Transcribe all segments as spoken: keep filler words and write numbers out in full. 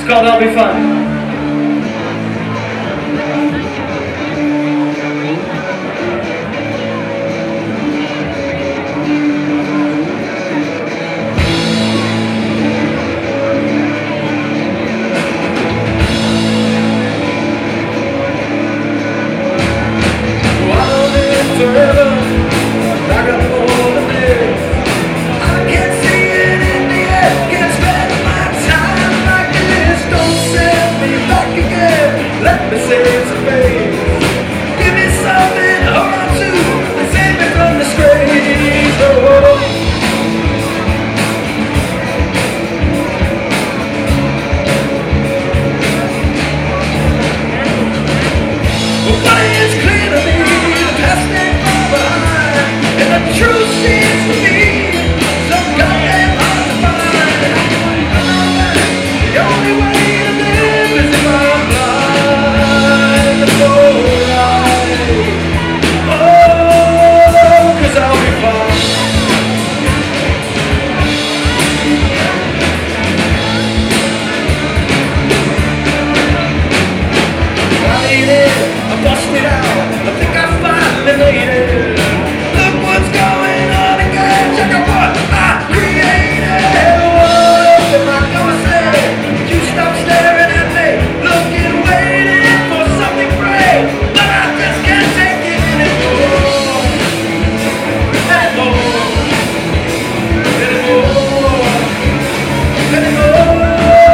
It's called I'll Be Fine. Forever, I got more than this. I can't see it in the air. Can't spend my time like this. Don't set me back again. Let me save some face. Give me something to hold on to and save me from disgrace. Oh. But it's clear to me the past ain't far behind, and the truth seems to be so goddamn hard to find. I know that the only way to live is if I'm blind. That's alright. Oh, 'cause I'll be fine. I need it. I bust it out. I think I finally made it. Look what's going on again. Check out what I created. What am I gonna say? You stop staring at me, looking, waiting for something great, but I just can't take it anymore. Anymore. Anymore. Anymore.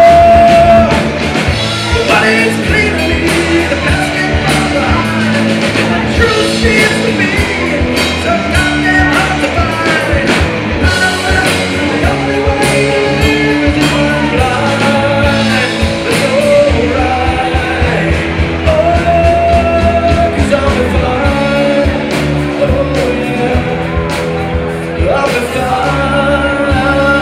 But it's clear to me the past ain't far behind. Truth seems to be so goddamn hard to find. I know that the only way to live is if I'm blind. That's alright. Oh, 'cause I'll be fine. Oh yeah, I'll be fine.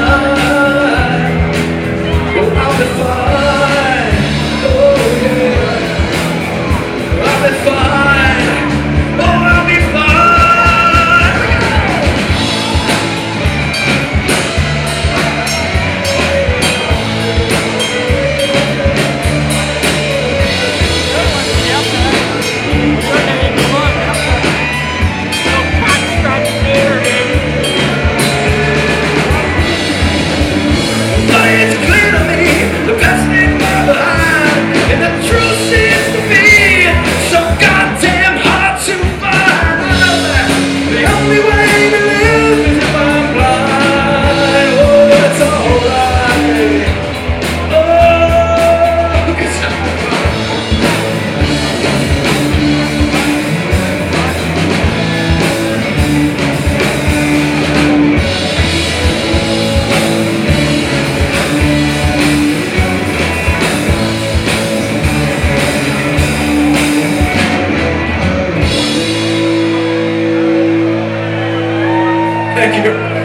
Oh, I'll be fine. Oh yeah, I'll be fine. Oh, I'll be fine. But it's clear to me the past ain't far behind, and the truth seems to be so goddamn hard to find. I know that the only way to live is if I'm blind. Oh, it's alright. Oh, 'cause I'm Thank you.